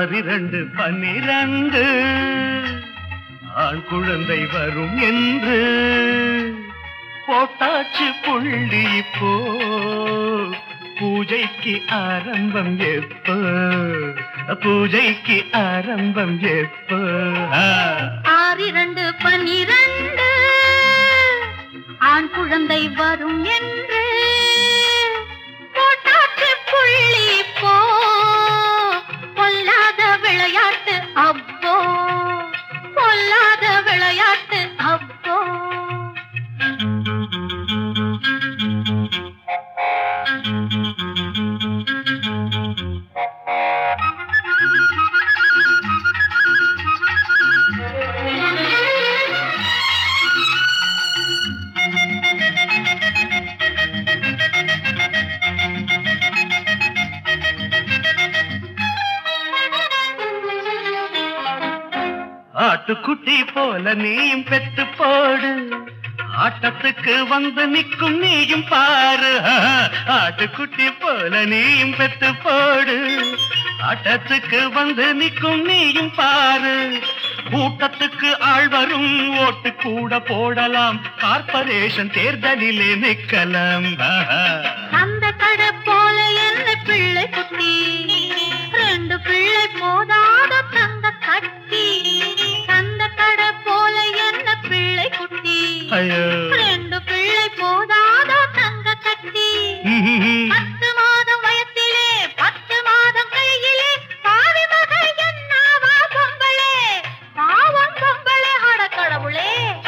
6-2-12 ஆண் குழந்தை வரும் என்று போட்டாச்சு புள்ளி. இப்போ பூஜைக்கு ஆரம்பம் எப்போ? பூஜைக்கு ஆரம்பம் எப்போ? 6-2-12 ஆண் குழந்தை வரும் என்று போட்டாச்சு புள்ளி. இப்போ பொல்லாத விளையாட்டு அப்போ, பொல்லாத விளையாட்டு அப்போ. ஆட்டுக்குட்டி போல நீயும் பெத்து போடு, ஆட்டத்துக்கு வந்து நிற்கும் நீயும் பாரு. ஆட்டுக்குட்டி போல நீயும் பெத்து போடு, ஆட்டத்துக்கு வந்து நிற்கும் நீயும் பாரு. கூட்டத்துக்கு ஆள் வரும், ஓட்டு கூட போடலாம், கார்பரேஷன் தேர்தலிலே நிற்கலாம். அந்த கடை போல என்ன பிள்ளை குட்டி, 2 பிள்ளை போதாத தங்க கட்டி. அந்த கடை போல என்ன பிள்ளை குட்டி, 2 பிள்ளை போதாத தங்க கட்டி. 10 மாதம் வயத்திலே 10 மாதம் கையிலே பாவி மகள் என்னவா பொம்பளே, பாவம் பொம்பளே அட கடவுளே.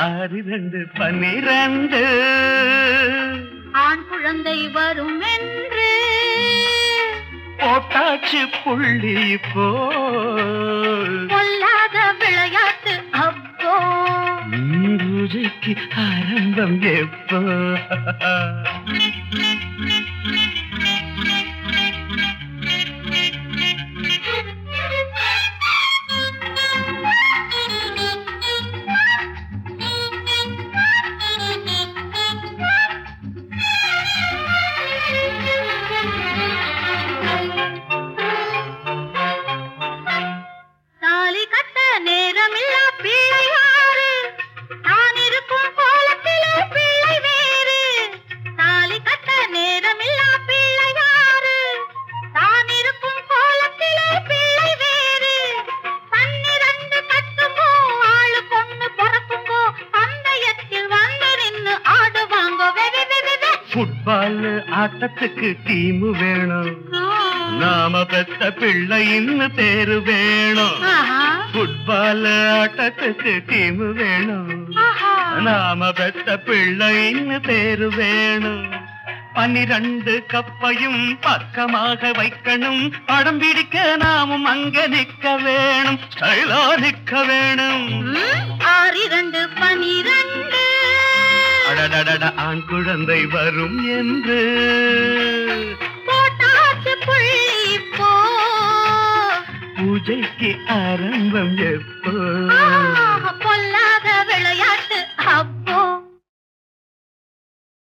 6-2-12 ஆண் குழந்தை வரும் என்று போட்டாச்சு புள்ளி. இப்போ பொல்லாத விளையாட்டு அப்போ, பூஜைக்கு ஆரம்பம் எப்போ? தாலி கட்ட நேரமில்லா பிள்ளை யாரு, தான் இருக்கும் கோலத்திலே பிள்ளை வேறு. தாலி கட்ட நேரமில்லா பிள்ளை யாரு, தான் இருக்கும் கோலத்திலே பிள்ளை வேறு. 12 கட்டுமோ ஆளு பொண்ணு பிறக்கும்போ, பந்தயத்தில் வந்து நின்னு ஆடுவாங்கோ. ஃபுட்பால் ஆட்டத்துக்கு டீமு வேணும், நாம பெத்த பிள்ளை இன்னும் பேரு வேணும். ஃபுட்பால் ஆட்டத்துக்கு டீமு வேணும், நாம பெத்த பிள்ளை இன்னும் பேரு வேணும். 12 கப்பையும் பக்கமாக வைக்கணும், படம் பிடிக்க நாமும் அங்க நிக்க வேணும், ஸ்டைலா நிக்க வேணும். 6-2-12 அடடடட ஆண் குழந்தை வரும் என்று போட்டாச்சு புள்ளி. இப்போ பூஜைக்கு ஆரம்பம் எப்போ?